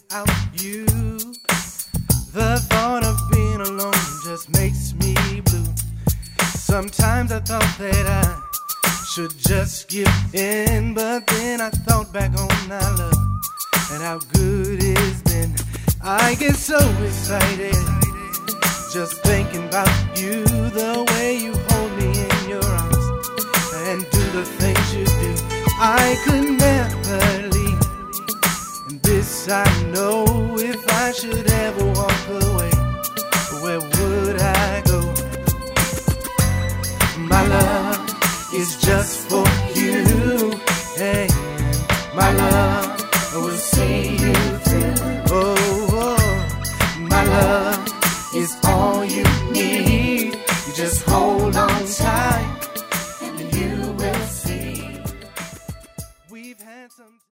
without you. The thought of being alone just makes me blue. Sometimes I thought that I should just give in, but then I thought back on our love and how good it's been. I get so excited just thinking about you, the way you hold me in your arms and do the things you do. I could never leave, and this I know. If I should ever walk away, where would I go? My love is just for you, hey, my love will see you through. Oh, my love is all you need. You just hold on tight and you will see. We've had some